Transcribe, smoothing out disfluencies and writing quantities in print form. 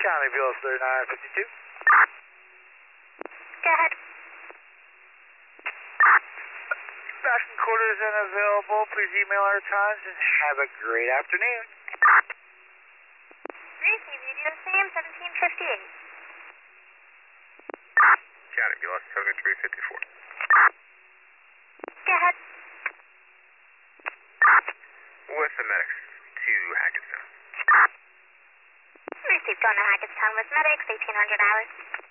County Bureau 3952. Go ahead. Backing quarters unavailable. Please email our times and have a great afternoon. Receive you do the same, 1758. County Bureau 7354. Go ahead. With the medics to Hackettstown. Received going to Hackettstown with medics, 1800 hours.